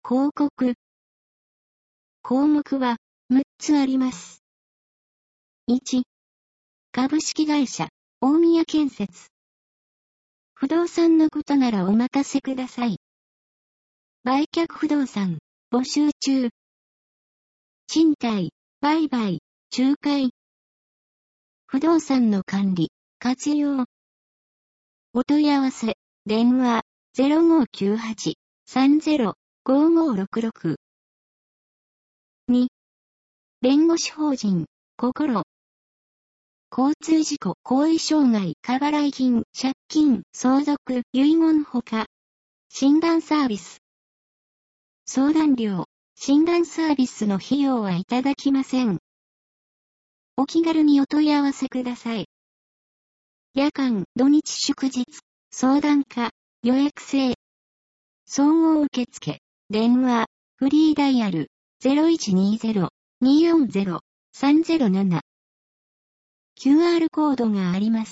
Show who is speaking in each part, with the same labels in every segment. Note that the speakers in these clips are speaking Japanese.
Speaker 1: 広告。項目は6つあります。1、株式会社、大宮建設。不動産のことならお任せください。売却不動産、募集中。賃貸、売買、仲介。不動産の管理、活用。お問い合わせ、電話、0598-30-5566。2、弁護士法人、心。交通事故、後遺障害、過払い金、借金、相続、遺言ほか。診断サービス。相談料、診断サービスの費用はいただきません。お気軽にお問い合わせください。夜間、土日祝日、相談可、予約制。総合受付、電話、フリーダイヤル、0120-240-307。QR コードがあります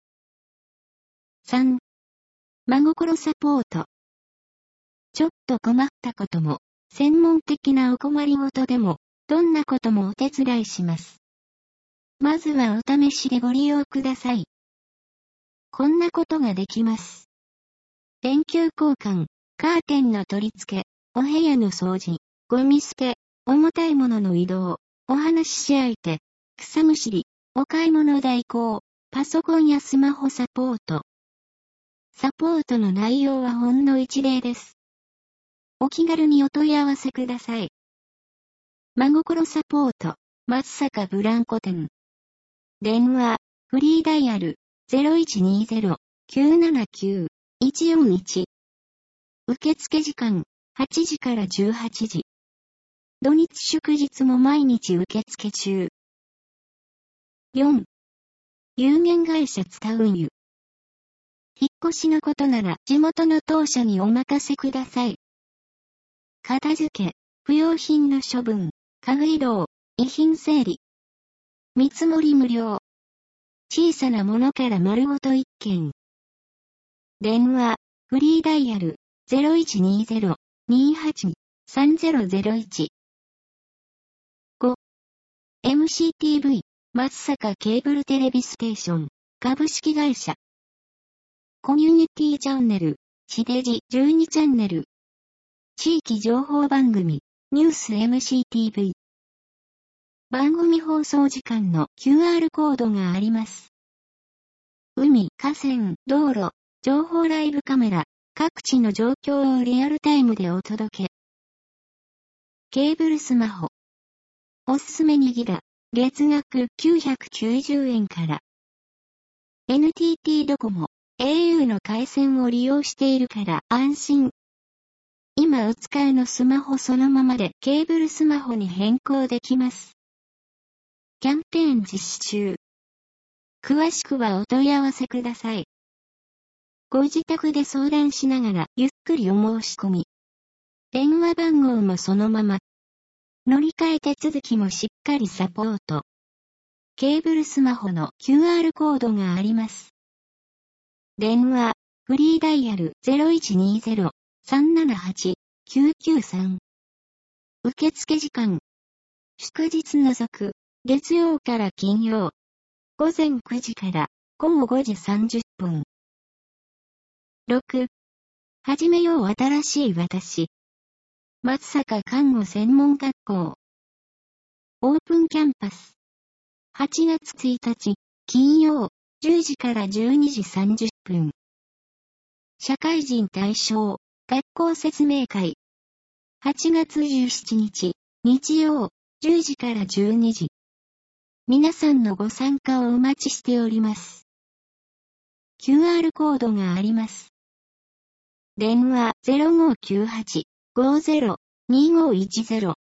Speaker 1: 。3、真心サポート。ちょっと困ったことも、専門的なお困りごとでも、どんなこともお手伝いします。まずはお試しでご利用ください。こんなことができます。電球交換、カーテンの取り付け、お部屋の掃除、ゴミ捨て、重たいものの移動、お話し相手、草むしり、お買い物代行、パソコンやスマホサポート。サポートの内容はほんの一例です。お気軽にお問い合わせください。真心サポート、松坂ブランコ店。電話、フリーダイヤル、0120-979-141。受付時間、8時から18時。土日祝日も毎日受付中。4、有限会社使運輸。引っ越しのことなら地元の当社にお任せください。片付け、不要品の処分、家具移動、遺品整理。見積もり無料。小さなものから丸ごと1件。電話、フリーダイヤル、0120-28-3001。5、MCTV、松坂ケーブルテレビステーション、株式会社。コミュニティチャンネル、地デジ12チャンネル。地域情報番組、ニュース MCTV。番組放送時間の QR コードがあります。海、河川、道路、情報ライブカメラ、各地の状況をリアルタイムでお届け。ケーブルスマホ。おすすめ2ギガ、月額990円から。NTT ドコモ、au の回線を利用しているから安心。今お使いのスマホそのままでケーブルスマホに変更できます。キャンペーン実施中。詳しくはお問い合わせください。ご自宅で相談しながらゆっくりお申し込み。電話番号もそのまま。乗り換え手続きもしっかりサポート。ケーブルスマホの QR コードがあります。電話、フリーダイヤル 0120-378-993。受付時間。祝日除く、月曜から金曜。午前9時から午後5時30分。6、始めよう新しい私。松坂看護専門学校。オープンキャンパス。8月1日、金曜、10時から12時30分。社会人対象、学校説明会。8月17日、日曜、10時から12時。皆さんのご参加をお待ちしております。QR コードがあります。電話0598-50-2510